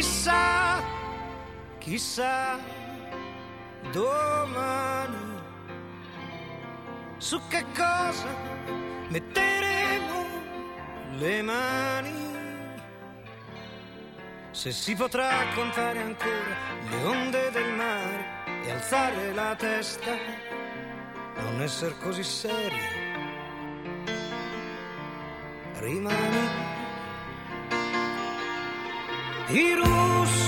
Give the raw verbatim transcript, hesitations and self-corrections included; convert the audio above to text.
chissà, chissà domani su che cosa metteremo le mani. Se si potrà contare ancora le onde del mare e alzare la testa, non essere così seri, rimani. I russi